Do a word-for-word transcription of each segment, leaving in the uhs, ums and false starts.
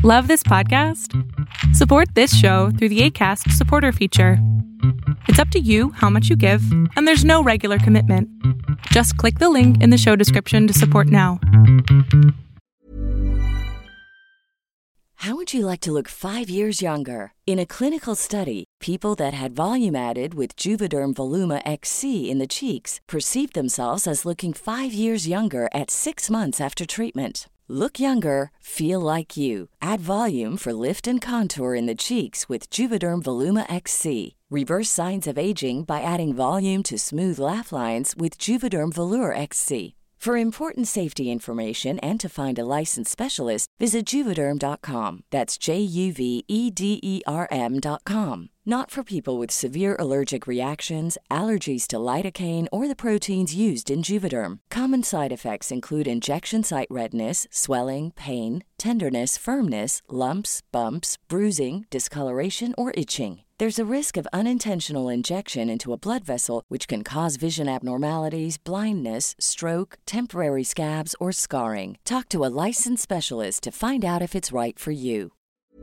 Love this podcast? Support this show through the Acast supporter feature. It's up to you how much you give, and there's no regular commitment. Just click the link in the show description to support now. How would you like to look five years younger? In a clinical study, people that had volume added with Juvederm Voluma X C in the cheeks perceived themselves as looking five years younger at six months after treatment. Look younger, feel like you. Add volume for lift and contour in the cheeks with Juvederm Voluma X C. Reverse signs of aging by adding volume to smooth laugh lines with Juvederm Volure X C. For important safety information and to find a licensed specialist, visit Juvederm dot com. That's J U V E D E R M dot com. Not for people with severe allergic reactions, allergies to lidocaine, or the proteins used in Juvederm. Common side effects include injection site redness, swelling, pain, tenderness, firmness, lumps, bumps, bruising, discoloration, or itching. There's a risk of unintentional injection into a blood vessel, which can cause vision abnormalities, blindness, stroke, temporary scabs, or scarring. Talk to a licensed specialist to find out if it's right for you.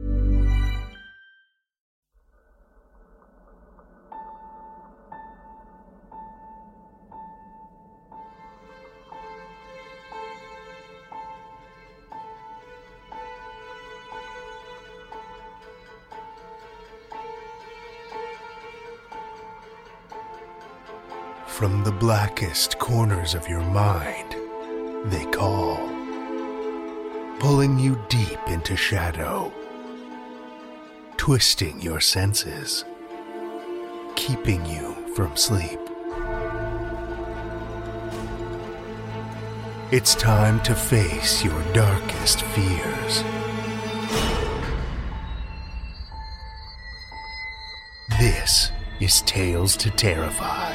From the blackest corners of your mind, they call, pulling you deep into shadow, twisting your senses, keeping you from sleep. It's time to face your darkest fears. This is Tales to Terrify.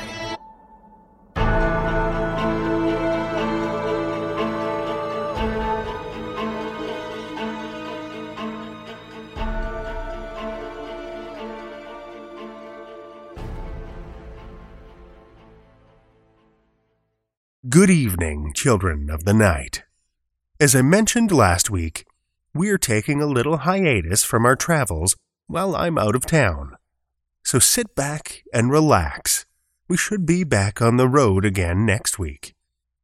Good evening, children of the night. As I mentioned last week, we're taking a little hiatus from our travels while I'm out of town. So sit back and relax. We should be back on the road again next week.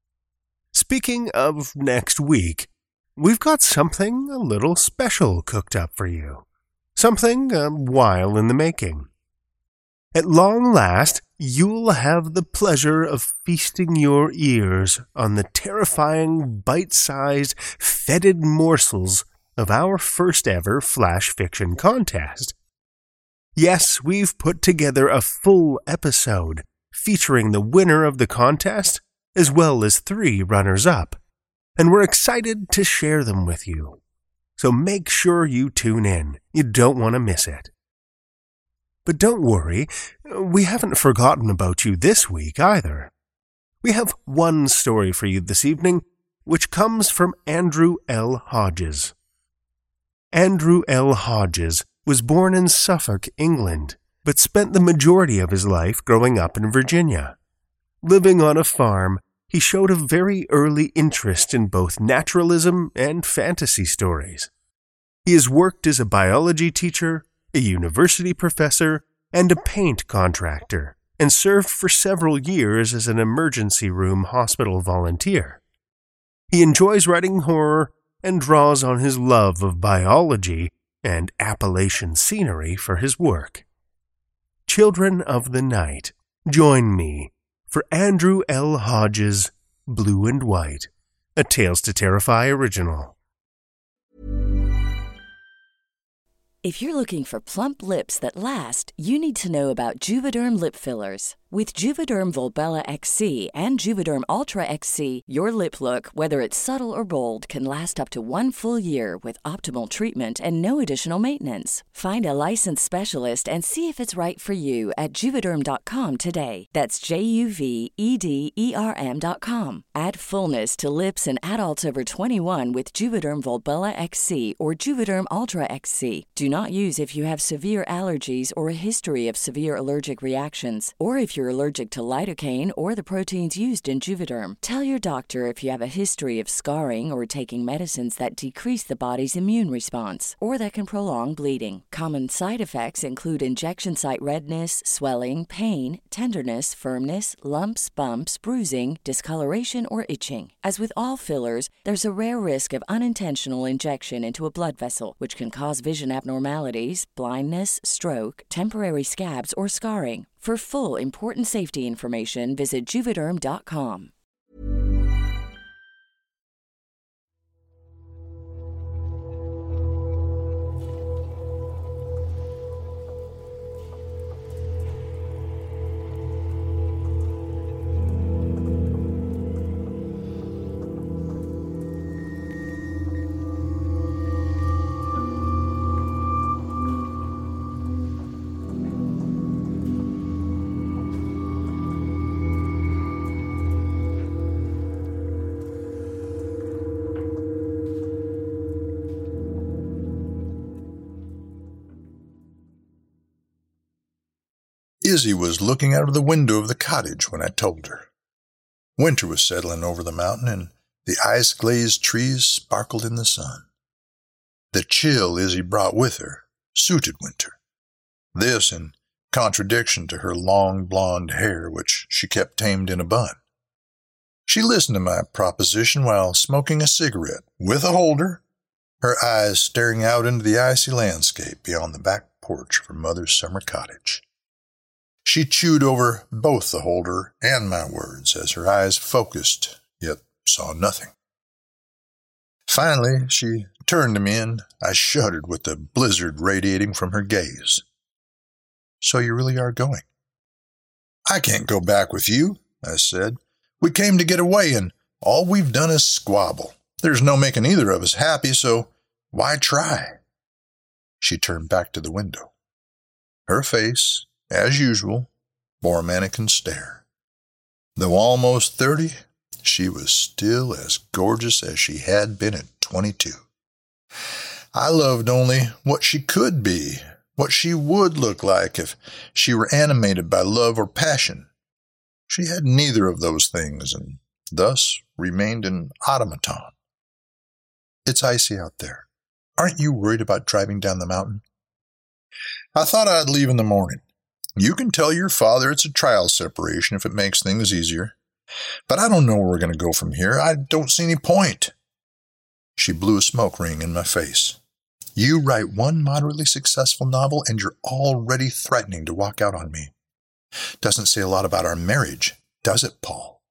Speaking of next week, we've got something a little special cooked up for you. Something a while in the making. At long last, you'll have the pleasure of feasting your ears on the terrifying, bite-sized, fetid morsels of our first-ever flash fiction contest. Yes, we've put together a full episode featuring the winner of the contest, as well as three runners-up, and we're excited to share them with you. So make sure you tune in. You don't want to miss it. But don't worry, we haven't forgotten about you this week either. We have one story for you this evening, which comes from Andrew L. Hodges. Andrew L. Hodges was born in Suffolk, England, but spent the majority of his life growing up in Virginia. Living on a farm, he showed a very early interest in both naturalism and fantasy stories. He has worked as a biology teacher, a university professor, and a paint contractor, and served for several years as an emergency room hospital volunteer. He enjoys writing horror and draws on his love of biology and Appalachian scenery for his work. Children of the night, join me for Andrew L. Hodges' Blue and White, a Tales to Terrify original. If you're looking for plump lips that last, you need to know about Juvederm lip fillers. With Juvederm Volbella X C and Juvederm Ultra X C, your lip look, whether it's subtle or bold, can last up to one full year with optimal treatment and no additional maintenance. Find a licensed specialist and see if it's right for you at Juvederm dot com today. That's J U V E D E R M dot com. Add fullness to lips in adults over twenty-one with Juvederm Volbella X C or Juvederm Ultra X C. Do not use if you have severe allergies or a history of severe allergic reactions, or if you're allergic to lidocaine or the proteins used in Juvederm. Tell your doctor if you have a history of scarring or taking medicines that decrease the body's immune response or that can prolong bleeding. Common side effects include injection site redness, swelling, pain, tenderness, firmness, lumps, bumps, bruising, discoloration, or itching. As with all fillers, there's a rare risk of unintentional injection into a blood vessel, which can cause vision abnormalities, blindness, stroke, temporary scabs, or scarring. For full, important safety information, visit Juvederm dot com. Izzy was looking out of the window of the cottage when I told her. Winter was settling over the mountain, and the ice-glazed trees sparkled in the sun. The chill Izzy brought with her suited Winter. This in contradiction to her long blonde hair, which she kept tamed in a bun. She listened to my proposition while smoking a cigarette with a holder, her eyes staring out into the icy landscape beyond the back porch of her mother's summer cottage. She chewed over both the holder and my words as her eyes focused, yet saw nothing. Finally, she turned to me, and I shuddered with the blizzard radiating from her gaze. "So you really are going?" "I can't go back with you," I said. "We came to get away, and all we've done is squabble. There's no making either of us happy, so why try?" She turned back to the window. Her face, as usual, bore a mannequin stare. Though almost thirty, she was still as gorgeous as she had been at twenty-two. I loved only what she could be, what she would look like if she were animated by love or passion. She had neither of those things, and thus remained an automaton. "It's icy out there. Aren't you worried about driving down the mountain?" "I thought I'd leave in the morning. You can tell your father it's a trial separation if it makes things easier. But I don't know where we're going to go from here. I don't see any point." She blew a smoke ring in my face. "You write one moderately successful novel and you're already threatening to walk out on me. Doesn't say a lot about our marriage, does it, Paul?"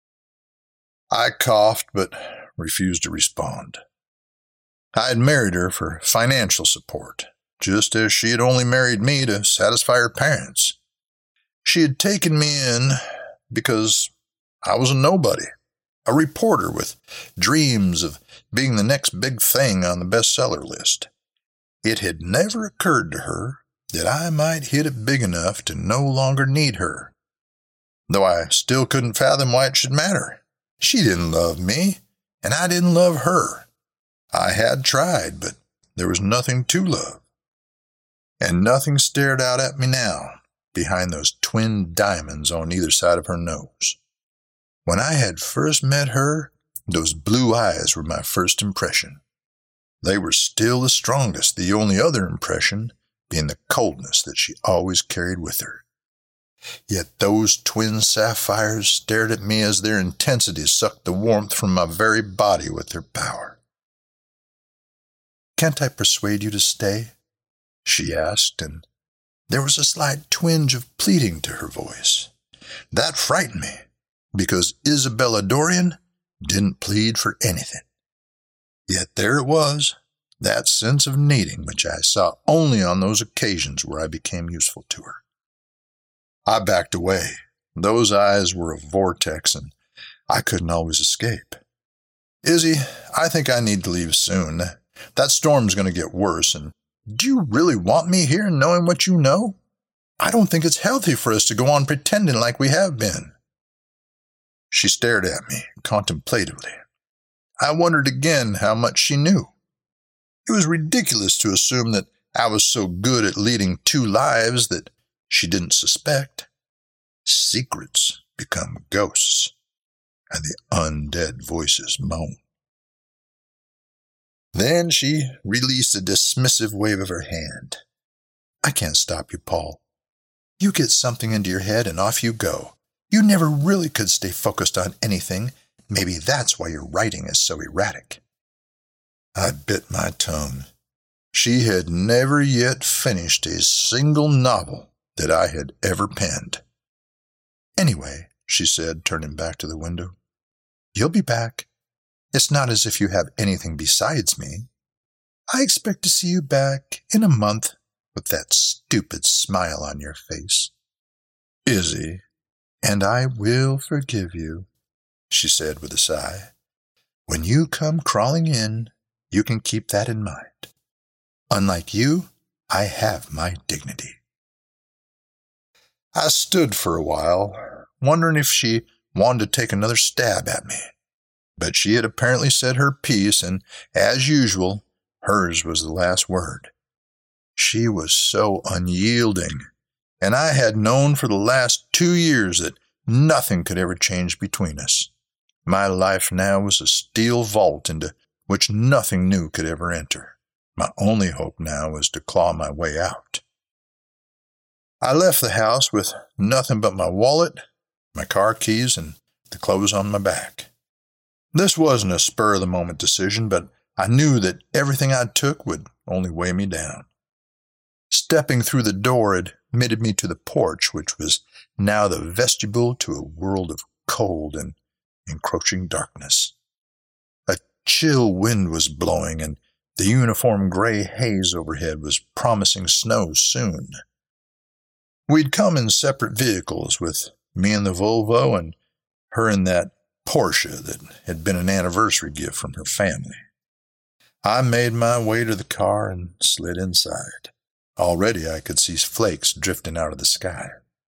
I coughed but refused to respond. I had married her for financial support, just as she had only married me to satisfy her parents. She had taken me in because I was a nobody, a reporter with dreams of being the next big thing on the bestseller list. It had never occurred to her that I might hit it big enough to no longer need her, though I still couldn't fathom why it should matter. She didn't love me, and I didn't love her. I had tried, but there was nothing to love. And nothing stared out at me now, behind those twin diamonds on either side of her nose. When I had first met her, those blue eyes were my first impression. They were still the strongest, the only other impression being the coldness that she always carried with her. Yet those twin sapphires stared at me as their intensity sucked the warmth from my very body with their power. "Can't I persuade you to stay?" she asked, and there was a slight twinge of pleading to her voice. That frightened me, because Isabella Dorian didn't plead for anything. Yet there it was, that sense of needing which I saw only on those occasions where I became useful to her. I backed away. Those eyes were a vortex, and I couldn't always escape. "Izzy, I think I need to leave soon. That storm's going to get worse, and do you really want me here knowing what you know? I don't think it's healthy for us to go on pretending like we have been." She stared at me contemplatively. I wondered again how much she knew. It was ridiculous to assume that I was so good at leading two lives that she didn't suspect. secrets become ghosts, and the undead voices moan. Then she released a dismissive wave of her hand. I can't stop you, Paul. You get something into your head and off you go. You never really could stay focused on anything. Maybe that's why your writing is so erratic. I bit my tongue. She had never yet finished a single novel that I had ever penned. Anyway, she said, turning back to the window, you'll be back. It's not as if you have anything besides me. I expect to see you back in a month with that stupid smile on your face. Izzy, and I will forgive you, she said with a sigh. When you come crawling in, you can keep that in mind. Unlike you, I have my dignity. I stood for a while, wondering if she wanted to take another stab at me. But she had apparently said her piece, and, as usual, hers was the last word. She was so unyielding, and I had known for the last two years that nothing could ever change between us. My life now was a steel vault into which nothing new could ever enter. My only hope now was to claw my way out. I left the house with nothing but my wallet, my car keys, and the clothes on my back. This wasn't a spur-of-the-moment decision, but I knew that everything I took would only weigh me down. Stepping through the door admitted me to the porch, which was now the vestibule to a world of cold and encroaching darkness. A chill wind was blowing, and the uniform gray haze overhead was promising snow soon. We'd come in separate vehicles, with me in the Volvo and her in that Porsche that had been an anniversary gift from her family. I made my way to the car and slid inside. Already I could see flakes drifting out of the sky.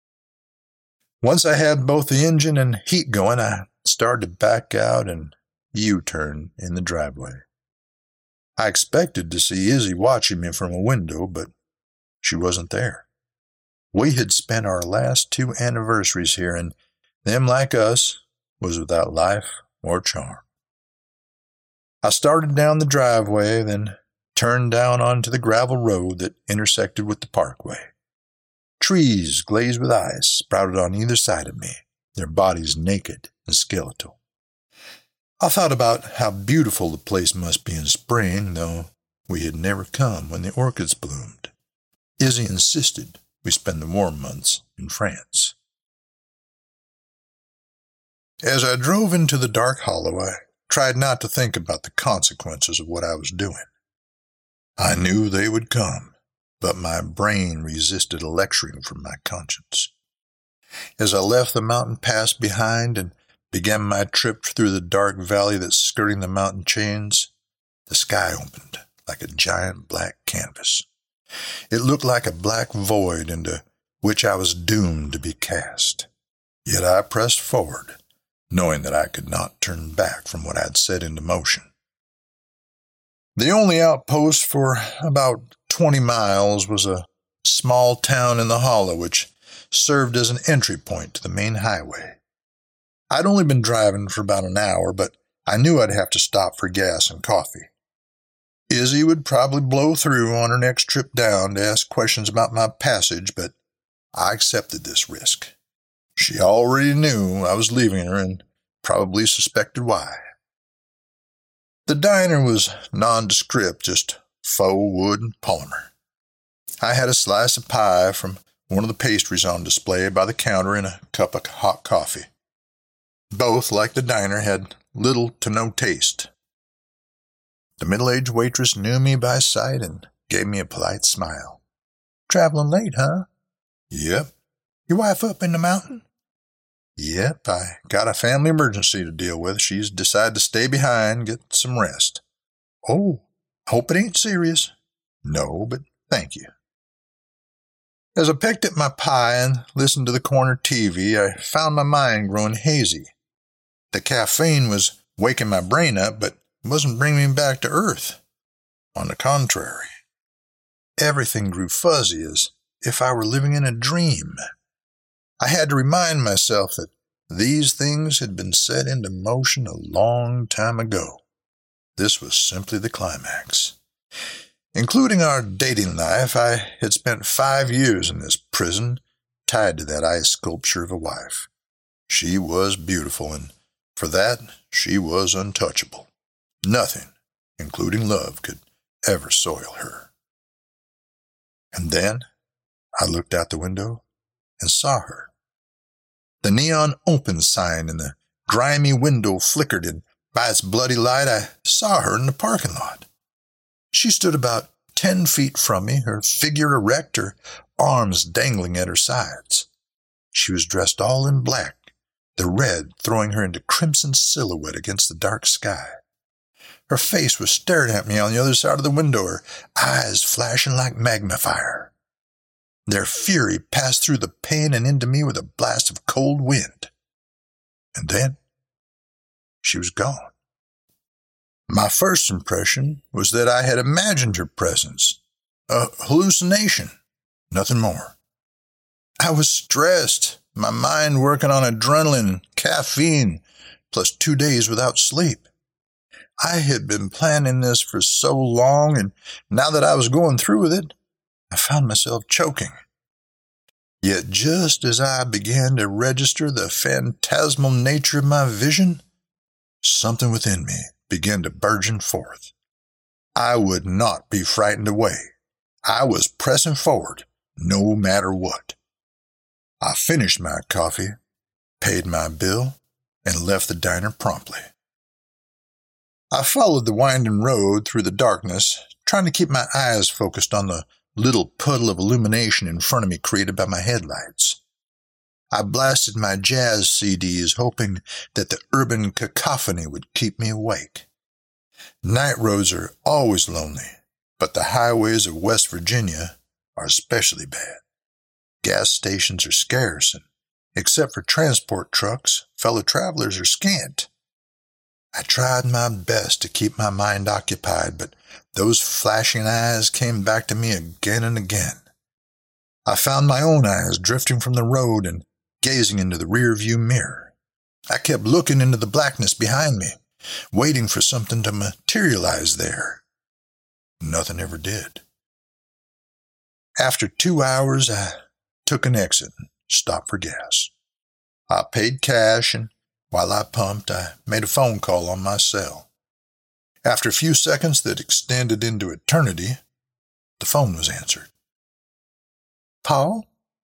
Once I had both the engine and heat going, I started to back out and U-turn in the driveway. I expected to see Izzy watching me from a window, but she wasn't there. We had spent our last two anniversaries here, and them like us was without life or charm. I started down the driveway, then turned down onto the gravel road that intersected with the parkway. Trees glazed with ice sprouted on either side of me, their bodies naked and skeletal. I thought about how beautiful the place must be in spring, though we had never come when the orchids bloomed. Izzy insisted we spend the warm months in France. As I drove into the dark hollow, I tried not to think about the consequences of what I was doing. I knew they would come, but my brain resisted a lecturing from my conscience. As I left the mountain pass behind and began my trip through the dark valley that's skirting the mountain chains, the sky opened like a giant black canvas. It looked like a black void into which I was doomed to be cast. Yet I pressed forward, knowing that I could not turn back from what I had set into motion. The only outpost for about twenty miles was a small town in the hollow which served as an entry point to the main highway. I'd only been driving for about an hour, but I knew I'd have to stop for gas and coffee. Izzy would probably blow through on her next trip down to ask questions about my passage, but I accepted this risk. She already knew I was leaving her and probably suspected why. The diner was nondescript, just faux wood and polymer. I had a slice of pie from one of the pastries on display by the counter and a cup of hot coffee. Both, like the diner, had little to no taste. The middle-aged waitress knew me by sight and gave me a polite smile. "Traveling late, huh?" "Yep." "Your wife up in the mountain?" "Yep, I got a family emergency to deal with. She's decided to stay behind and get some rest." "Oh, hope it ain't serious." "No, but thank you." As I pecked at my pie and listened to the corner T V, I found my mind growing hazy. The caffeine was waking my brain up, but wasn't bringing me back to earth. On the contrary, everything grew fuzzy as if I were living in a dream. I had to remind myself that these things had been set into motion a long time ago. This was simply the climax. Including our dating life, I had spent five years in this prison, tied to that ice sculpture of a wife. She was beautiful, and for that, she was untouchable. Nothing, including love, could ever soil her. And then I looked out the window and saw her. The neon open sign in the grimy window flickered, and by its bloody light I saw her in the parking lot. She stood about ten feet from me, her figure erect, her arms dangling at her sides. She was dressed all in black, the red throwing her into crimson silhouette against the dark sky. Her face was staring at me on the other side of the window, her eyes flashing like magnifier. Their fury passed through the pane and into me with a blast of cold wind. And then she was gone. My first impression was that I had imagined her presence, a hallucination, nothing more. I was stressed, my mind working on adrenaline, caffeine, plus two days without sleep. I had been planning this for so long, and now that I was going through with it, I found myself choking. Yet just as I began to register the phantasmal nature of my vision, something within me began to burgeon forth. I would not be frightened away. I was pressing forward, no matter what. I finished my coffee, paid my bill, and left the diner promptly. I followed the winding road through the darkness, trying to keep my eyes focused on the little puddle of illumination in front of me created by my headlights. I blasted my jazz C Ds, hoping that the urban cacophony would keep me awake. Night roads are always lonely, but the highways of West Virginia are especially bad. Gas stations are scarce, and except for transport trucks, fellow travelers are scant. I tried my best to keep my mind occupied, but those flashing eyes came back to me again and again. I found my own eyes drifting from the road and gazing into the rear-view mirror. I kept looking into the blackness behind me, waiting for something to materialize there. Nothing ever did. After two hours, I took an exit and stopped for gas. I paid cash, and while I pumped, I made a phone call on my cell. After a few seconds that extended into eternity, the phone was answered. Paul?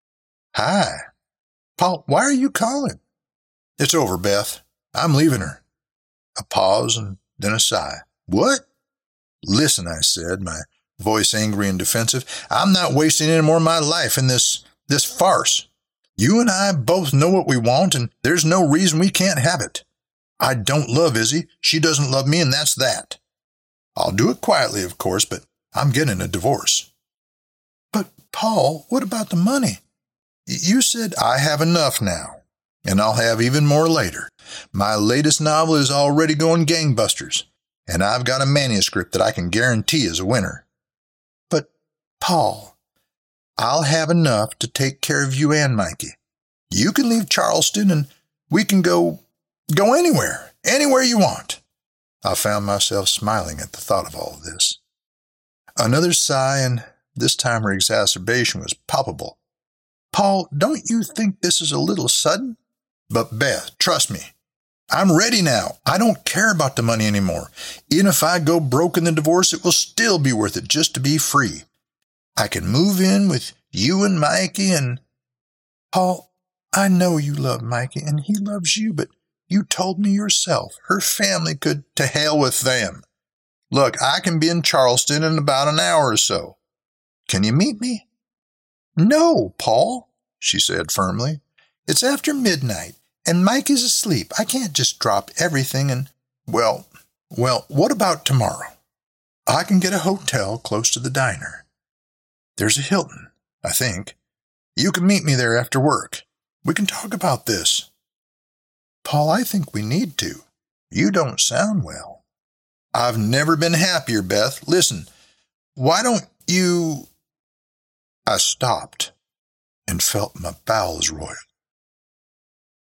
Hi. Paul, why are you calling? It's over, Beth. I'm leaving her. A pause and then a sigh. What? Listen, I said, my voice angry and defensive. I'm not wasting any more of my life in this, this farce. You and I both know what we want, and there's no reason we can't have it. I don't love Izzy. She doesn't love me, and that's that. I'll do it quietly, of course, but I'm getting a divorce. But, Paul, what about the money? You said I have enough now, and I'll have even more later. My latest novel is already going gangbusters, and I've got a manuscript that I can guarantee is a winner. But, Paul, I'll have enough to take care of you and Mikey. You can leave Charleston, and we can go, go anywhere, anywhere you want. I found myself smiling at the thought of all of this. Another sigh, and this time her exacerbation was palpable. Paul, don't you think this is a little sudden? But Beth, trust me, I'm ready now. I don't care about the money anymore. Even if I go broke in the divorce, it will still be worth it just to be free. I can move in with you and Mikey and... Paul, I know you love Mikey and he loves you, but you told me yourself her family could... To hell with them. Look, I can be in Charleston in about an hour or so. Can you meet me? No, Paul, she said firmly. It's after midnight, and Mike is asleep. I can't just drop everything and... Well, well, what about tomorrow? I can get a hotel close to the diner. There's a Hilton, I think. You can meet me there after work. We can talk about this. Paul, I think we need to. You don't sound well. I've never been happier, Beth. Listen, why don't you... I stopped and felt my bowels roil.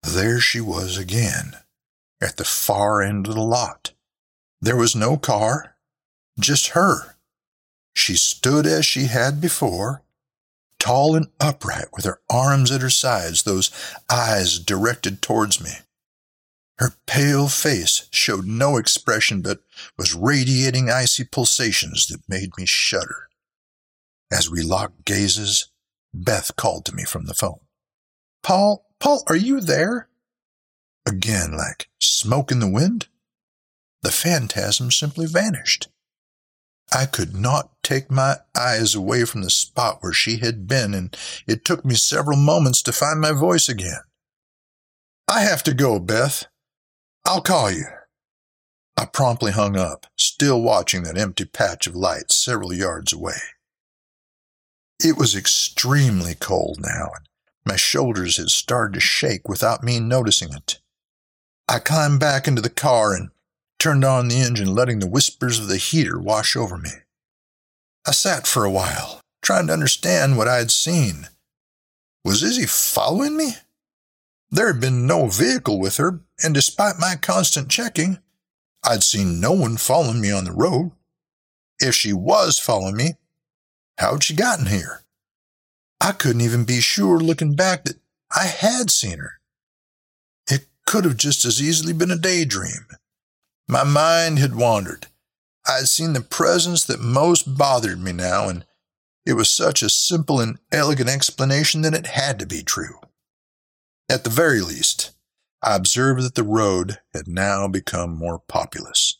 There she was again, at the far end of the lot. There was no car, just her. She stood as she had before, tall and upright, with her arms at her sides, those eyes directed towards me. Her pale face showed no expression, but was radiating icy pulsations that made me shudder. As we locked gazes, Beth called to me from the phone. Paul, Paul, are you there? Again, like smoke in the wind, the phantasm simply vanished. I could not take my eyes away from the spot where she had been, and it took me several moments to find my voice again. I have to go, Beth. I'll call you. I promptly hung up, still watching that empty patch of light several yards away. It was extremely cold now, and my shoulders had started to shake without me noticing it. I climbed back into the car and turned on the engine, letting the whispers of the heater wash over me. I sat for a while, trying to understand what I had seen. Was Izzy following me? There had been no vehicle with her, and despite my constant checking, I'd seen no one following me on the road. If she was following me, how had she gotten here? I couldn't even be sure, looking back, that I had seen her. It could have just as easily been a daydream. My mind had wandered. I had seen the presence that most bothered me now, and it was such a simple and elegant explanation that it had to be true. At the very least, I observed that the road had now become more populous.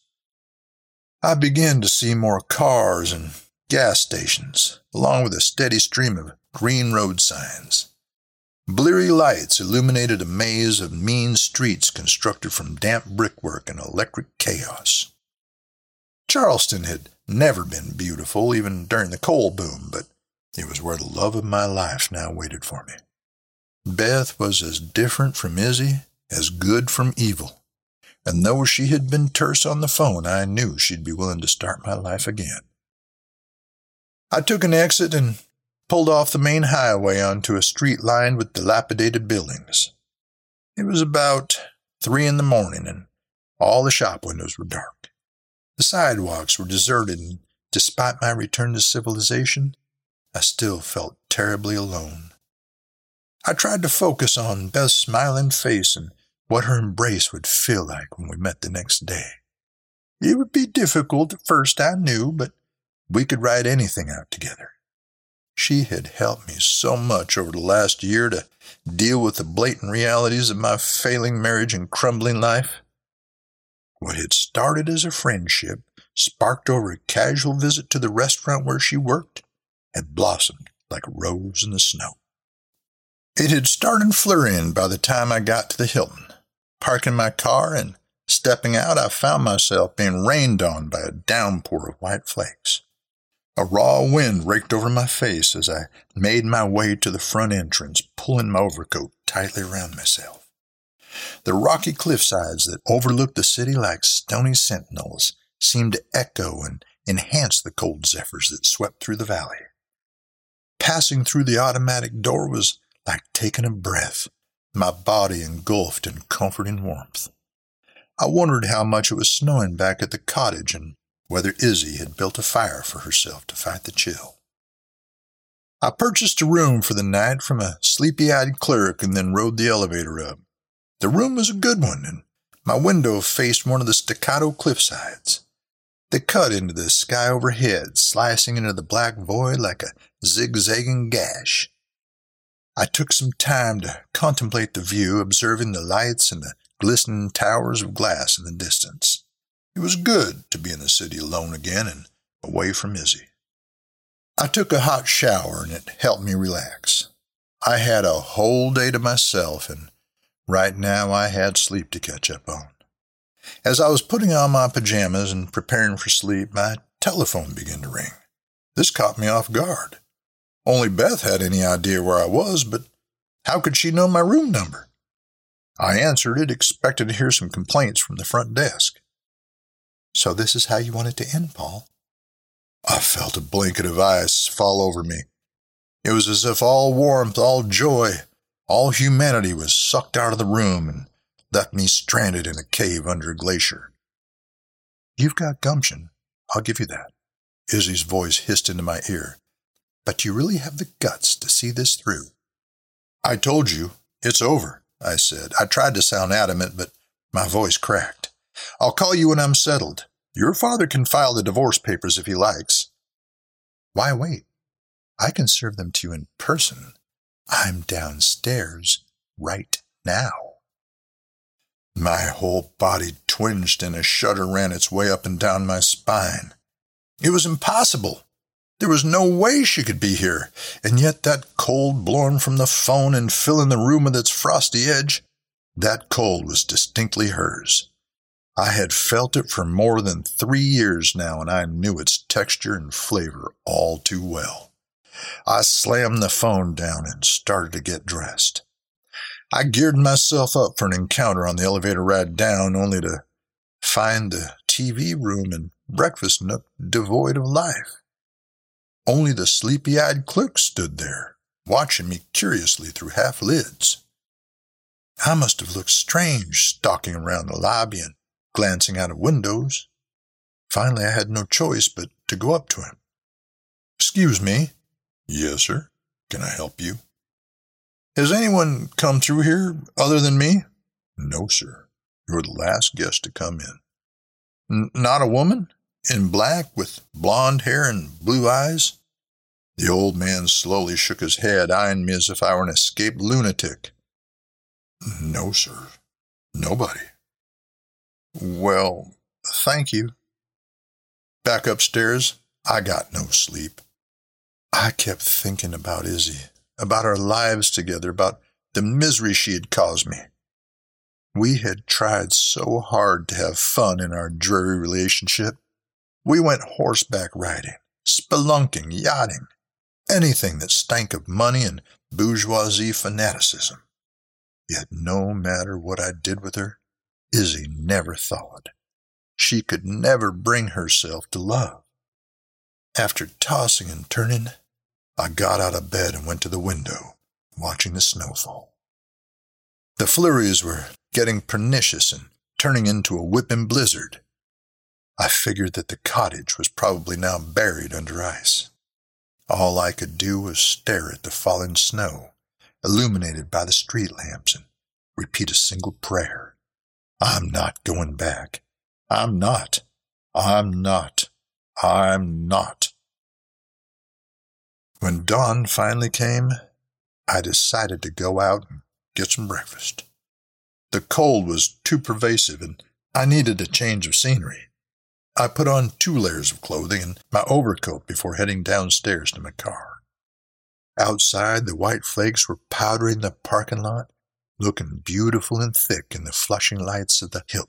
I began to see more cars and gas stations, along with a steady stream of green road signs. Bleary lights illuminated a maze of mean streets constructed from damp brickwork and electric chaos. Charleston had never been beautiful, even during the coal boom, but it was where the love of my life now waited for me. Beth was as different from Izzy as good from evil, and though she had been terse on the phone, I knew she'd be willing to start my life again. I took an exit and pulled off the main highway onto a street lined with dilapidated buildings. It was about three in the morning, and all the shop windows were dark. The sidewalks were deserted, and despite my return to civilization, I still felt terribly alone. I tried to focus on Beth's smiling face and what her embrace would feel like when we met the next day. It would be difficult at first, I knew, but we could ride anything out together. She had helped me so much over the last year to deal with the blatant realities of my failing marriage and crumbling life. What had started as a friendship, sparked over a casual visit to the restaurant where she worked, had blossomed like a rose in the snow. It had started flurrying by the time I got to the Hilton. Parking my car and stepping out, I found myself being rained on by a downpour of white flakes. A raw wind raked over my face as I made my way to the front entrance, pulling my overcoat tightly around myself. The rocky cliffsides that overlooked the city like stony sentinels seemed to echo and enhance the cold zephyrs that swept through the valley. Passing through the automatic door was like taking a breath, my body engulfed in comforting warmth. I wondered how much it was snowing back at the cottage and whether Izzy had built a fire for herself to fight the chill. I purchased a room for the night from a sleepy-eyed clerk and then rode the elevator up. The room was a good one, and my window faced one of the staccato cliffsides. They cut into the sky overhead, slicing into the black void like a zigzagging gash. I took some time to contemplate the view, observing the lights and the glistening towers of glass in the distance. It was good to be in the city alone again and away from Izzy. I took a hot shower, and it helped me relax. I had a whole day to myself, and right now I had sleep to catch up on. As I was putting on my pajamas and preparing for sleep, my telephone began to ring. This caught me off guard. Only Beth had any idea where I was, but how could she know my room number? I answered it, expected to hear some complaints from the front desk. So this is how you want it to end, Paul? I felt a blanket of ice fall over me. It was as if all warmth, all joy, All humanity was sucked out of the room and left me stranded in a cave under a glacier. You've got gumption, I'll give you that, Izzy's voice hissed into my ear. But you really have the guts to see this through. I told you, it's over, I said. I tried to sound adamant, but my voice cracked. I'll call you when I'm settled. Your father can file the divorce papers if he likes. Why wait? I can serve them to you in person. I'm downstairs right now. My whole body twinged and a shudder ran its way up and down my spine. It was impossible. There was no way she could be here, and yet that cold blowing from the phone and filling the room with its frosty edge, that cold was distinctly hers. I had felt it for more than three years now, and I knew its texture and flavor all too well. I slammed the phone down and started to get dressed. I geared myself up for an encounter on the elevator ride down, only to find the T V room and breakfast nook devoid of life. Only the sleepy-eyed clerk stood there, watching me curiously through half lids. I must have looked strange stalking around the lobby and glancing out of windows. Finally, I had no choice but to go up to him. Excuse me. Yes, sir. Can I help you? Has anyone come through here other than me? No, sir. You're the last guest to come in. N- not a woman? In black, with blonde hair and blue eyes? The old man slowly shook his head, eyeing me as if I were an escaped lunatic. No, sir. Nobody. Well, thank you. Back upstairs, I got no sleep. I kept thinking about Izzy, about our lives together, about the misery she had caused me. We had tried so hard to have fun in our dreary relationship. We went horseback riding, spelunking, yachting, anything that stank of money and bourgeoisie fanaticism. Yet no matter what I did with her, Izzy never thawed. She could never bring herself to love. After tossing and turning, I got out of bed and went to the window, watching the snowfall. The flurries were getting pernicious and turning into a whipping blizzard. I figured that the cottage was probably now buried under ice. All I could do was stare at the falling snow, illuminated by the street lamps, and repeat a single prayer. I'm not going back. I'm not. I'm not. I'm not. When dawn finally came, I decided to go out and get some breakfast. The cold was too pervasive, and I needed a change of scenery. I put on two layers of clothing and my overcoat before heading downstairs to my car. Outside, the white flakes were powdering the parking lot, looking beautiful and thick in the flushing lights of the Hilton.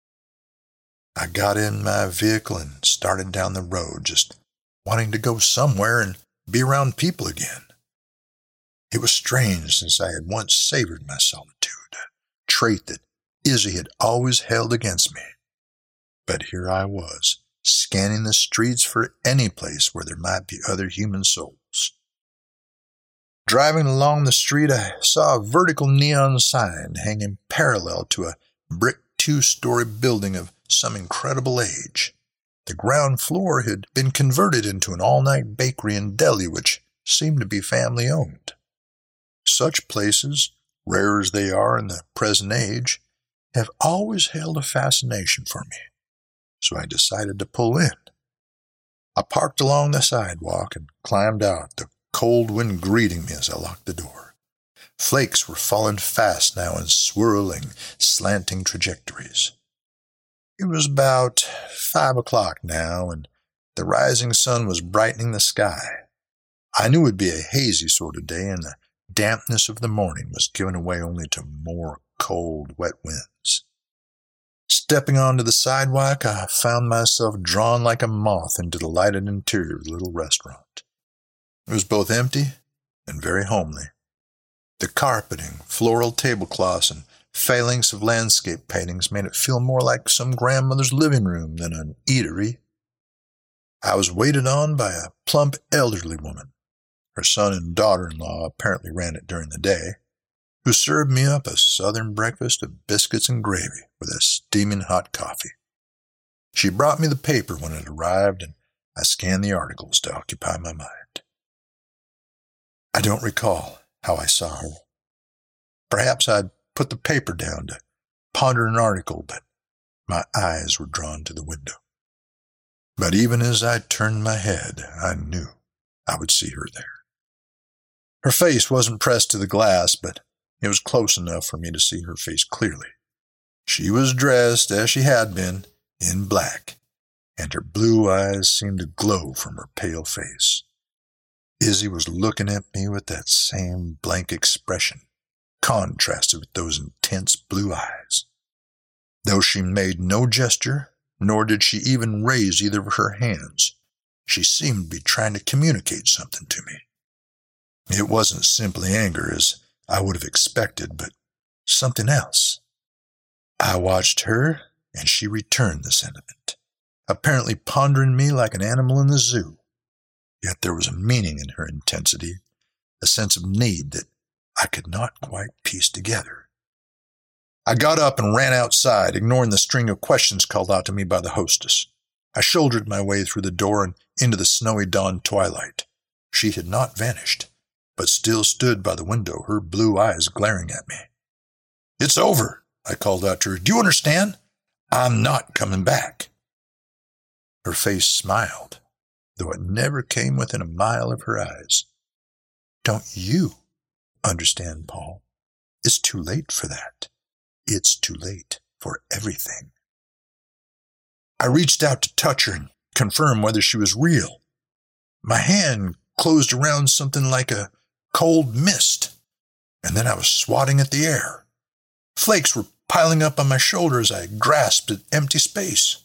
I got in my vehicle and started down the road, just wanting to go somewhere and be around people again. It was strange, since I had once savored my solitude, a trait that Izzy had always held against me. But here I was, scanning the streets for any place where there might be other human souls. Driving along the street, I saw a vertical neon sign hanging parallel to a brick two-story building of some incredible age. The ground floor had been converted into an all-night bakery and deli, which seemed to be family-owned. Such places, rare as they are in the present age, have always held a fascination for me. So I decided to pull in. I parked along the sidewalk and climbed out, the cold wind greeting me as I locked the door. Flakes were falling fast now in swirling, slanting trajectories. It was about five o'clock now, and the rising sun was brightening the sky. I knew it would be a hazy sort of day, and the dampness of the morning was giving way only to more cold, wet winds. Stepping onto the sidewalk, I found myself drawn like a moth into the lighted interior of the little restaurant. It was both empty and very homely. The carpeting, floral tablecloths, and phalanx of landscape paintings made it feel more like some grandmother's living room than an eatery. I was waited on by a plump elderly woman. Her son and daughter-in-law apparently ran it during the day. who served me up a southern breakfast of biscuits and gravy with a steaming hot coffee. She brought me the paper when it arrived, and I scanned the articles to occupy my mind. I don't recall how I saw her. Perhaps I'd put the paper down to ponder an article, but my eyes were drawn to the window. But even as I turned my head, I knew I would see her there. Her face wasn't pressed to the glass, but it was close enough for me to see her face clearly. She was dressed, as she had been, in black, and her blue eyes seemed to glow from her pale face. Izzy was looking at me with that same blank expression, contrasted with those intense blue eyes. Though she made no gesture, nor did she even raise either of her hands, she seemed to be trying to communicate something to me. It wasn't simply anger, as I would have expected, but something else. I watched her, and she returned the sentiment, apparently pondering me like an animal in the zoo. Yet there was a meaning in her intensity, a sense of need that I could not quite piece together. I got up and ran outside, ignoring the string of questions called out to me by the hostess. I shouldered my way through the door and into the snowy dawn twilight. She had not vanished, but still stood by the window, her blue eyes glaring at me. "It's over," I called out to her. "Do you understand? I'm not coming back." Her face smiled, though it never came within a mile of her eyes. "Don't you understand, Paul? It's too late for that. It's too late for everything." I reached out to touch her and confirm whether she was real. My hand closed around something like a cold mist, and then I was swatting at the air. Flakes were piling up on my shoulder as I grasped at empty space.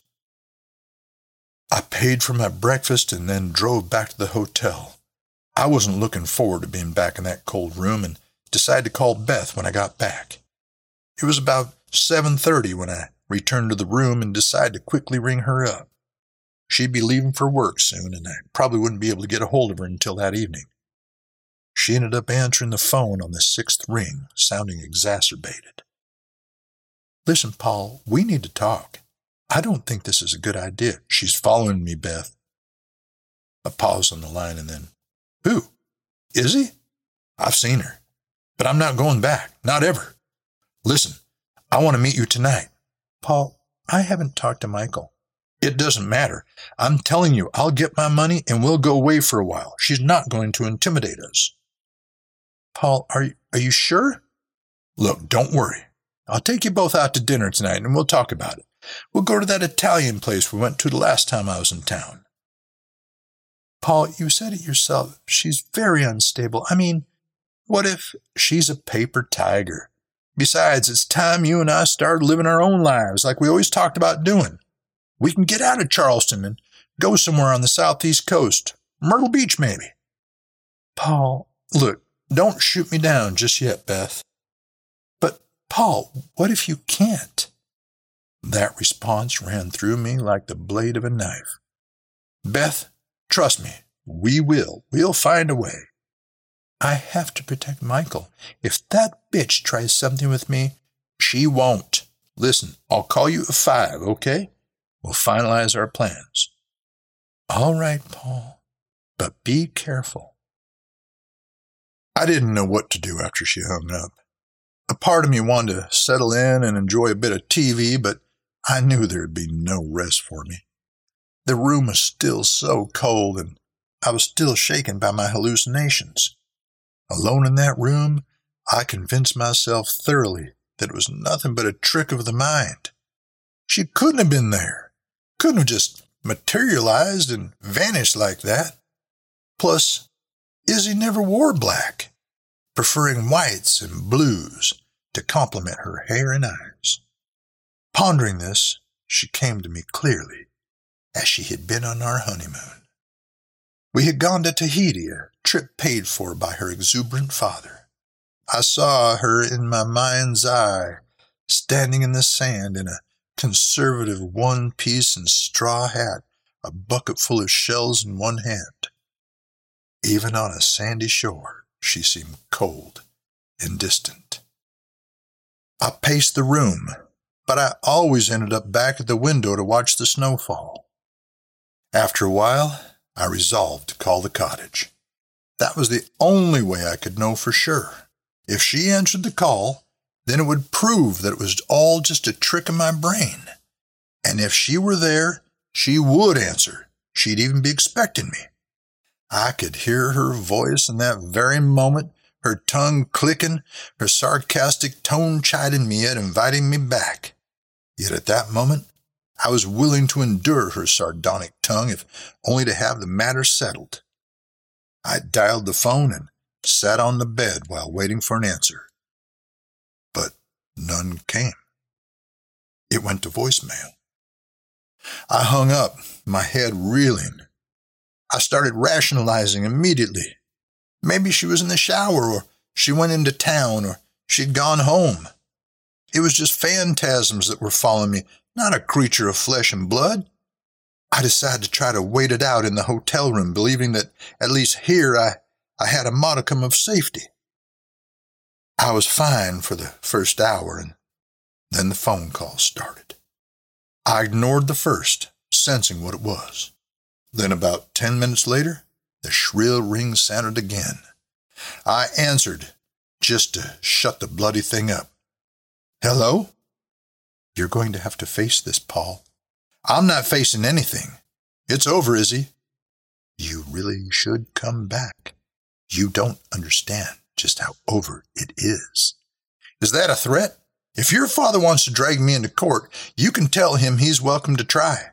I paid for my breakfast and then drove back to the hotel. I wasn't looking forward to being back in that cold room and decided to call Beth when I got back. It was about seven thirty when I returned to the room and decided to quickly ring her up. She'd be leaving for work soon, and I probably wouldn't be able to get a hold of her until that evening. She ended up answering the phone on the sixth ring, sounding exacerbated. "Listen, Paul, we need to talk. I don't think this is a good idea." "She's following me, Beth." A pause on the line and then, "Who? Izzy? I've seen her, but I'm not going back. Not ever. Listen, I want to meet you tonight." "Paul, I haven't talked to Michael." "It doesn't matter. I'm telling you, I'll get my money and we'll go away for a while. She's not going to intimidate us." "Paul, are you, are you sure?" "Look, don't worry. I'll take you both out to dinner tonight and we'll talk about it. We'll go to that Italian place we went to the last time I was in town." "Paul, you said it yourself. She's very unstable. I mean, what if—" "She's a paper tiger. Besides, it's time you and I started living our own lives like we always talked about doing. We can get out of Charleston and go somewhere on the southeast coast. Myrtle Beach, maybe." "Paul..." "Look, don't shoot me down just yet, Beth." "But, Paul, what if you can't?" That response ran through me like the blade of a knife. "Beth, trust me, we will. We'll find a way." "I have to protect Michael. If that bitch tries something with me..." "She won't. Listen, I'll call you at five, okay? We'll finalize our plans." "All right, Paul, but be careful." I didn't know what to do after she hung up. A part of me wanted to settle in and enjoy a bit of T V, but I knew there'd be no rest for me. The room was still so cold, and I was still shaken by my hallucinations. Alone in that room, I convinced myself thoroughly that it was nothing but a trick of the mind. She couldn't have been there. Couldn't have just materialized and vanished like that. Plus, Izzy never wore black, preferring whites and blues to complement her hair and eyes. Pondering this, she came to me clearly, as she had been on our honeymoon. We had gone to Tahiti, a trip paid for by her exuberant father. I saw her in my mind's eye, standing in the sand in a conservative one-piece and straw hat, a bucket full of shells in one hand. Even on a sandy shore, she seemed cold and distant. I paced the room, but I always ended up back at the window to watch the snowfall. After a while, I resolved to call the cottage. That was the only way I could know for sure. If she answered the call, then it would prove that it was all just a trick of my brain. And if she were there, she would answer. She'd even be expecting me. I could hear her voice in that very moment, her tongue clicking, her sarcastic tone chiding me yet inviting me back. Yet at that moment, I was willing to endure her sardonic tongue if only to have the matter settled. I dialed the phone and sat on the bed while waiting for an answer. But none came. It went to voicemail. I hung up, my head reeling. I started rationalizing immediately. Maybe she was in the shower, or she went into town, or she'd gone home. It was just phantasms that were following me, not a creature of flesh and blood. I decided to try to wait it out in the hotel room, believing that at least here I, I had a modicum of safety. I was fine for the first hour, and then the phone call started. I ignored the first, sensing what it was. Then about ten minutes later, the shrill ring sounded again. I answered, just to shut the bloody thing up. Hello? You're going to have to face this, Paul. I'm not facing anything. It's over, Izzy. You really should come back. You don't understand just how over it is. Is that a threat? If your father wants to drag me into court, you can tell him he's welcome to try.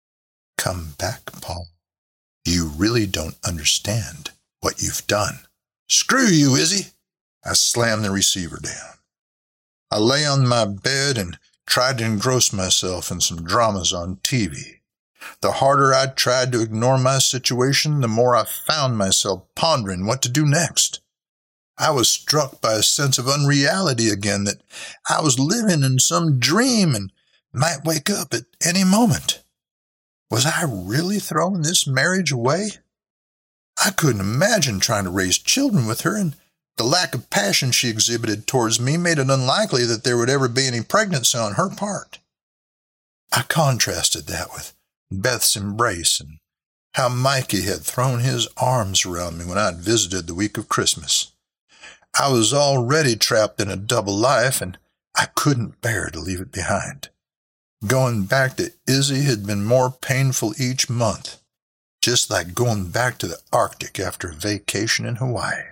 Come back, Paul. You really don't understand what you've done. Screw you, Izzy. I slammed the receiver down. I lay on my bed and tried to engross myself in some dramas on T V. The harder I tried to ignore my situation, the more I found myself pondering what to do next. I was struck by a sense of unreality again, that I was living in some dream and might wake up at any moment. Was I really throwing this marriage away? I couldn't imagine trying to raise children with her, and the lack of passion she exhibited towards me made it unlikely that there would ever be any pregnancy on her part. I contrasted that with Beth's embrace and how Mikey had thrown his arms around me when I had visited the week of Christmas. I was already trapped in a double life, and I couldn't bear to leave it behind. Going back to Izzy had been more painful each month, just like going back to the Arctic after a vacation in Hawaii.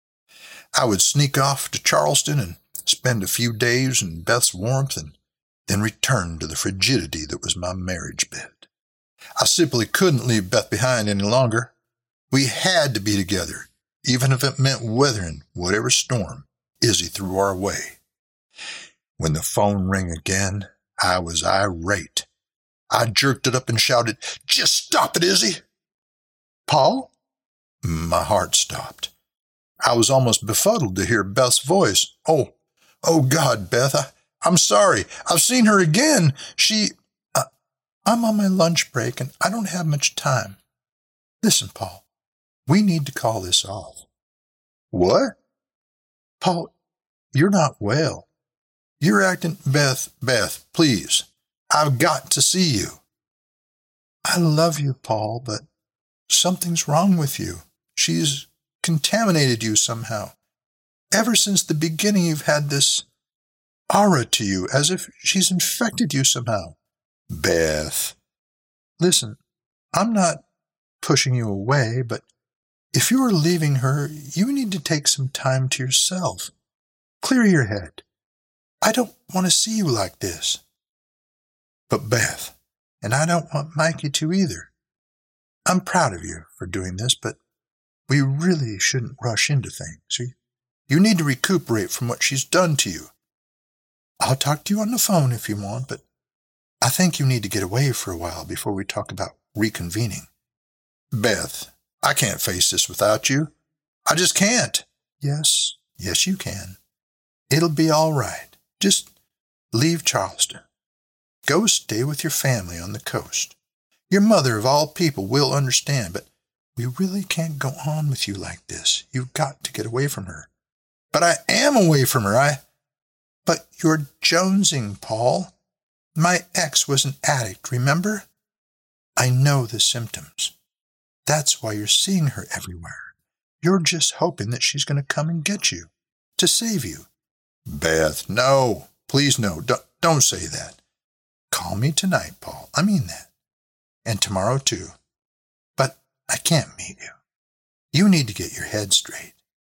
I would sneak off to Charleston and spend a few days in Beth's warmth and then return to the frigidity that was my marriage bed. I simply couldn't leave Beth behind any longer. We had to be together, even if it meant weathering whatever storm Izzy threw our way. When the phone rang again, I was irate. I jerked it up and shouted, "Just stop it, Izzy!" "Paul?" My heart stopped. I was almost befuddled to hear Beth's voice. Oh, oh God, Beth, I, I'm sorry. I've seen her again. She... Uh, I'm on my lunch break, and I don't have much time. Listen, Paul, we need to call this off. What? Paul, you're not well. You're acting... Beth, Beth, please. I've got to see you. I love you, Paul, but something's wrong with you. She's contaminated you somehow. Ever since the beginning, you've had this aura to you, as if she's infected you somehow. Beth. Listen, I'm not pushing you away, but if you are leaving her, you need to take some time to yourself. Clear your head. I don't want to see you like this. But Beth, and I don't want Mikey to either. I'm proud of you for doing this, but we really shouldn't rush into things. You, you need to recuperate from what she's done to you. I'll talk to you on the phone if you want, but I think you need to get away for a while before we talk about reconvening. Beth, I can't face this without you. I just can't. Yes, yes you can. It'll be all right. Just leave Charleston. Go stay with your family on the coast. Your mother, of all people, will understand, but we really can't go on with you like this. You've got to get away from her. But I am away from her. I... But you're jonesing, Paul. My ex was an addict, remember? I know the symptoms. That's why you're seeing her everywhere. You're just hoping that she's going to come and get you, to save you. Beth, no. Please no. Don't, don't say that. Call me tonight, Paul. I mean that. And tomorrow, too. But I can't meet you. You need to get your head straight.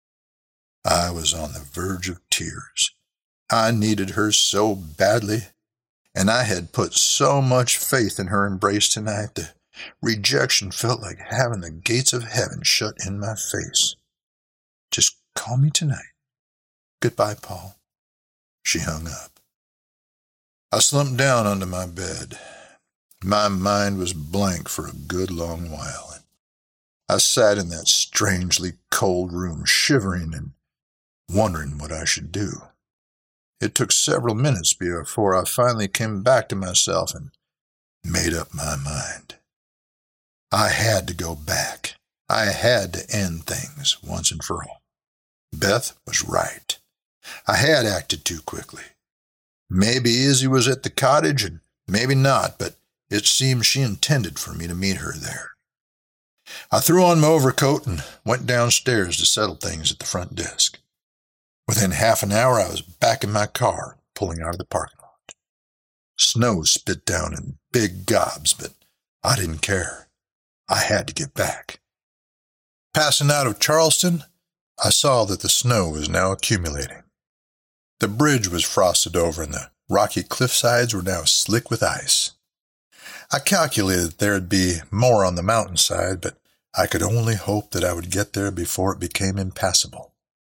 I was on the verge of tears. I needed her so badly, and I had put so much faith in her embrace tonight that rejection felt like having the gates of heaven shut in my face. Just call me tonight. Goodbye, Paul. She hung up. I slumped down onto my bed. My mind was blank for a good long while. And I sat in that strangely cold room, shivering and wondering what I should do. It took several minutes before I finally came back to myself and made up my mind. I had to go back. I had to end things once and for all. Beth was right. I had acted too quickly. Maybe Izzy was at the cottage and maybe not, but it seemed she intended for me to meet her there. I threw on my overcoat and went downstairs to settle things at the front desk. Within half an hour, I was back in my car, pulling out of the parking lot. Snow spit down in big gobs, but I didn't care. I had to get back. Passing out of Charleston, I saw that the snow was now accumulating. The bridge was frosted over, and the rocky cliff sides were now slick with ice. I calculated that there would be more on the mountainside, but I could only hope that I would get there before it became impassable.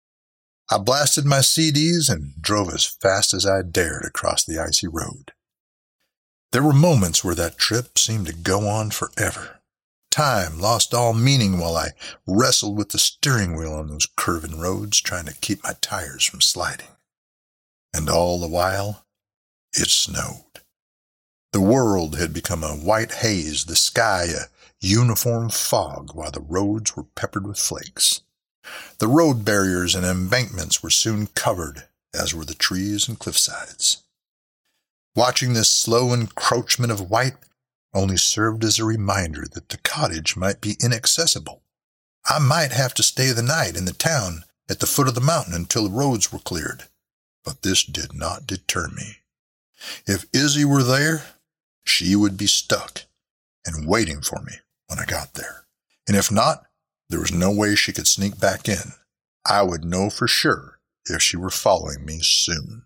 I blasted my C Ds and drove as fast as I dared across the icy road. There were moments where that trip seemed to go on forever. Time lost all meaning while I wrestled with the steering wheel on those curving roads, trying to keep my tires from sliding. And all the while, it snowed. The world had become a white haze, the sky a uniform fog, while the roads were peppered with flakes. The road barriers and embankments were soon covered, as were the trees and cliffsides. Watching this slow encroachment of white only served as a reminder that the cottage might be inaccessible. I might have to stay the night in the town at the foot of the mountain until the roads were cleared. But this did not deter me. If Izzy were there, she would be stuck and waiting for me when I got there. And if not, there was no way she could sneak back in. I would know for sure if she were following me soon.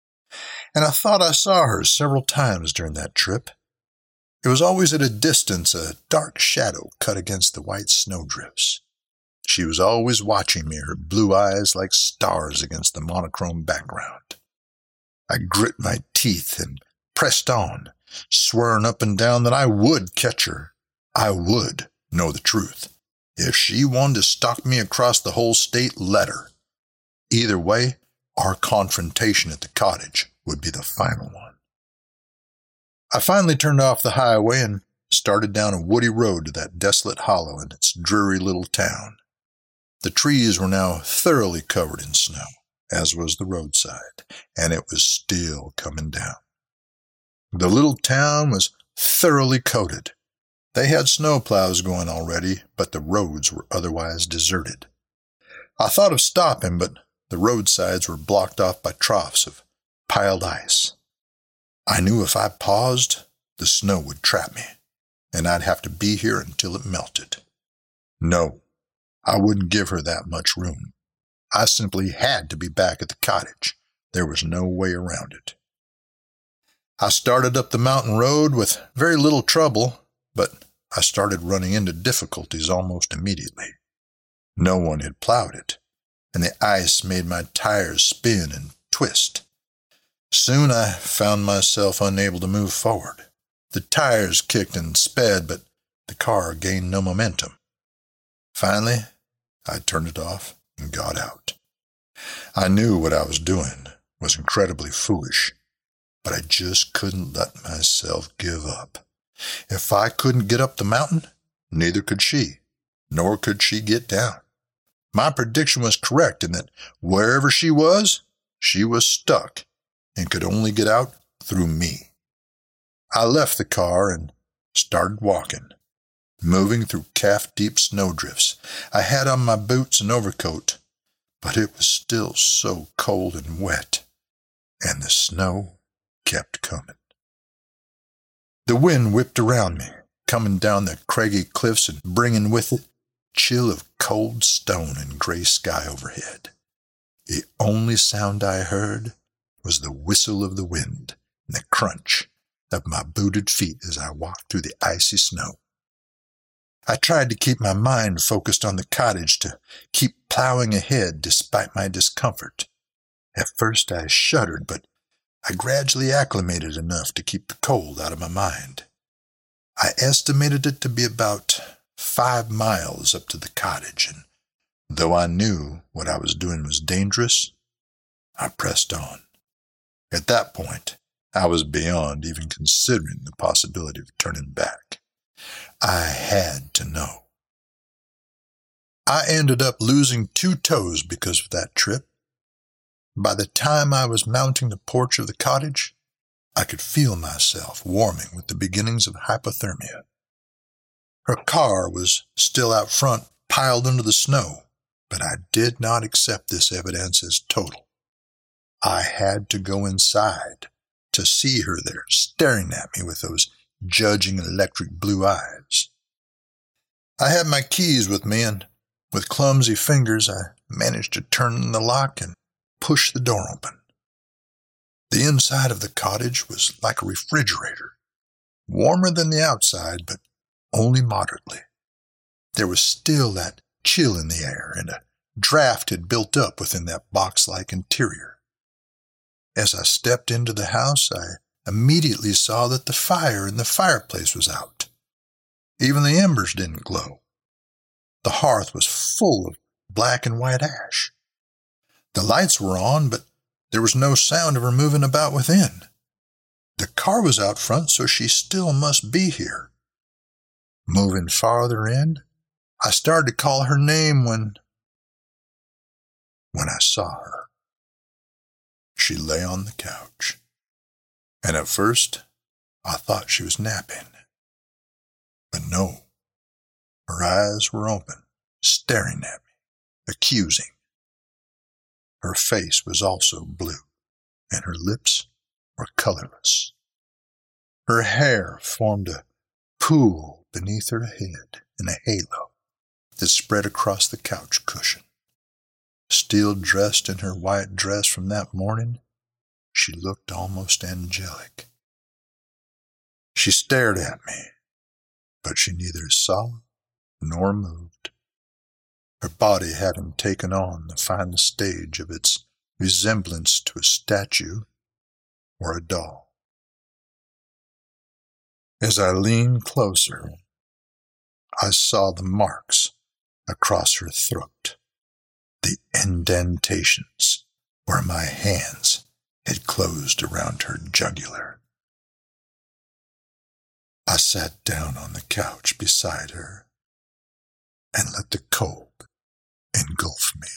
And I thought I saw her several times during that trip. It was always at a distance, a dark shadow cut against the white snowdrifts. She was always watching me, her blue eyes like stars against the monochrome background. I grit my teeth and pressed on, swearing up and down that I would catch her. I would know the truth. If she wanted to stalk me across the whole state, let her. Either way, our confrontation at the cottage would be the final one. I finally turned off the highway and started down a woody road to that desolate hollow in its dreary little town. The trees were now thoroughly covered in snow, as was the roadside, and it was still coming down. The little town was thoroughly coated. They had snowplows going already, but the roads were otherwise deserted. I thought of stopping, but the roadsides were blocked off by troughs of piled ice. I knew if I paused, the snow would trap me, and I'd have to be here until it melted. No, I wouldn't give her that much room. I simply had to be back at the cottage. There was no way around it. I started up the mountain road with very little trouble, but I started running into difficulties almost immediately. No one had plowed it, and the ice made my tires spin and twist. Soon I found myself unable to move forward. The tires kicked and sped, but the car gained no momentum. Finally, I turned it off and got out. I knew what I was doing was incredibly foolish, but I just couldn't let myself give up. If I couldn't get up the mountain, neither could she, nor could she get down. My prediction was correct in that wherever she was, she was stuck and could only get out through me. I left the car and started walking, moving through calf-deep snowdrifts. I had on my boots and overcoat, but it was still so cold and wet, and the snow kept coming. The wind whipped around me, coming down the craggy cliffs and bringing with it chill of cold stone and gray sky overhead. The only sound I heard was the whistle of the wind and the crunch of my booted feet as I walked through the icy snow. I tried to keep my mind focused on the cottage, to keep plowing ahead despite my discomfort. At first I shuddered, but I gradually acclimated enough to keep the cold out of my mind. I estimated it to be about five miles up to the cottage, and though I knew what I was doing was dangerous, I pressed on. At that point, I was beyond even considering the possibility of turning back. I had to know. I ended up losing two toes because of that trip. By the time I was mounting the porch of the cottage, I could feel myself warming with the beginnings of hypothermia. Her car was still out front, piled under the snow, but I did not accept this evidence as total. I had to go inside to see her there, staring at me with those judging electric blue eyes. I had my keys with me, and with clumsy fingers I managed to turn the lock and push the door open. The inside of the cottage was like a refrigerator, warmer than the outside, but only moderately. There was still that chill in the air, and a draft had built up within that box-like interior. As I stepped into the house, I immediately saw that the fire in the fireplace was out. Even the embers didn't glow. The hearth was full of black and white ash. The lights were on, but there was no sound of her moving about within. The car was out front, so she still must be here. Moving farther in, I started to call her name when... when I saw her. She lay on the couch, and at first I thought she was napping. But no, her eyes were open, staring at me, accusing. Her face was also blue, and her lips were colorless. Her hair formed a pool beneath her head in a halo that spread across the couch cushion. Still dressed in her white dress from that morning, she looked almost angelic. She stared at me, but she neither saw nor moved. Her body having taken on the final stage of its resemblance to a statue or a doll. As I leaned closer, I saw the marks across her throat, the indentations where my hands had closed around her jugular. I sat down on the couch beside her and let the cold engulf me.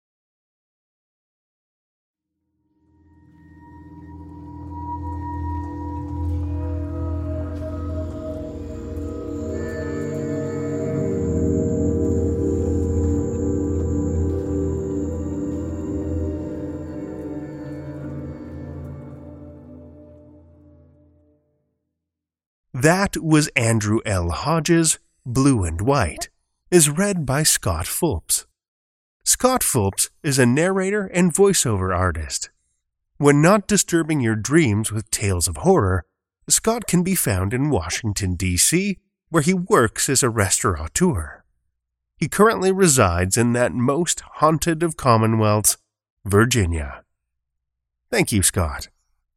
That was Andrew L. Hodges' Blue and White, is read by Scott Fulps. Scott Fulps is a narrator and voiceover artist. When not disturbing your dreams with tales of horror, Scott can be found in Washington, D C, where he works as a restaurateur. He currently resides in that most haunted of commonwealths, Virginia. Thank you, Scott.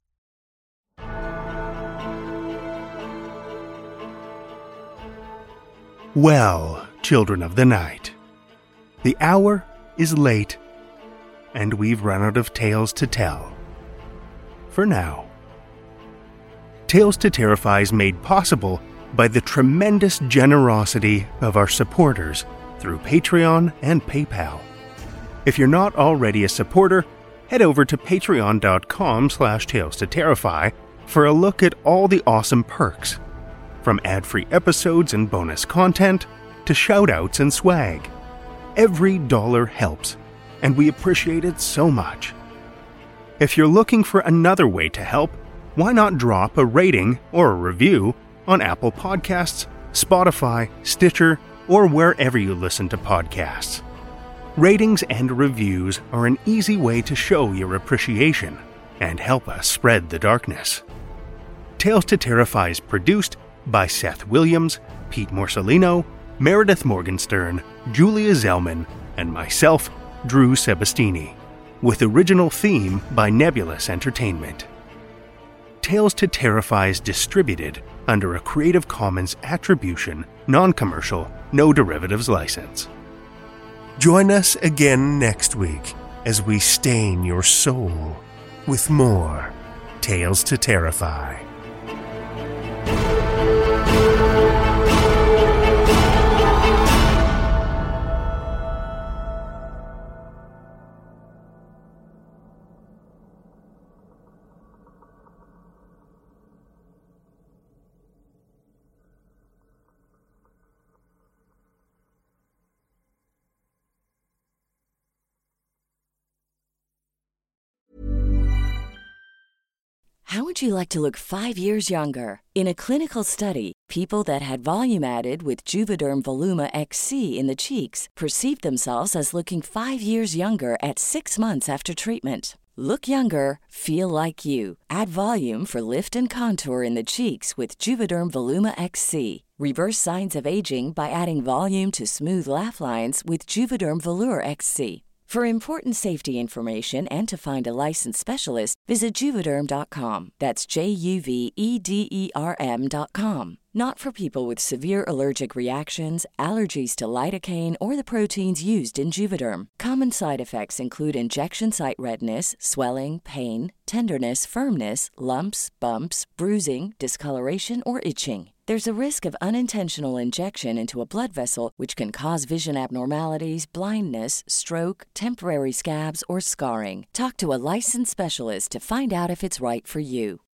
Well, children of the night, the hour is late, and we've run out of tales to tell. For now. Tales to Terrify is made possible by the tremendous generosity of our supporters through Patreon and PayPal. If you're not already a supporter, head over to patreon.com slash tales to terrify for a look at all the awesome perks. From ad-free episodes and bonus content to shout-outs and swag. Every dollar helps, and we appreciate it so much. If you're looking for another way to help, why not drop a rating or a review on Apple Podcasts, Spotify, Stitcher, or wherever you listen to podcasts. Ratings and reviews are an easy way to show your appreciation and help us spread the darkness. Tales to Terrify is produced by Seth Williams, Pete Morcellino, Meredith Morgenstern, Julia Zellman, and myself, Drew Sebastini, with original theme by Nebulous Entertainment. Tales to Terrify is distributed under a Creative Commons Attribution, Non-Commercial, No Derivatives license. Join us again next week as we stain your soul with more Tales to Terrify. How would you like to look five years younger? In a clinical study, people that had volume added with Juvederm Voluma X C in the cheeks perceived themselves as looking five years younger at six months after treatment. Look younger, feel like you. Add volume for lift and contour in the cheeks with Juvederm Voluma X C. Reverse signs of aging by adding volume to smooth laugh lines with Juvederm Volure X C. For important safety information and to find a licensed specialist, visit Juvederm dot com. That's J U V E D E R M dot com. Not for people with severe allergic reactions, allergies to lidocaine, or the proteins used in Juvederm. Common side effects include injection site redness, swelling, pain, tenderness, firmness, lumps, bumps, bruising, discoloration, or itching. There's a risk of unintentional injection into a blood vessel, which can cause vision abnormalities, blindness, stroke, temporary scabs, or scarring. Talk to a licensed specialist to find out if it's right for you.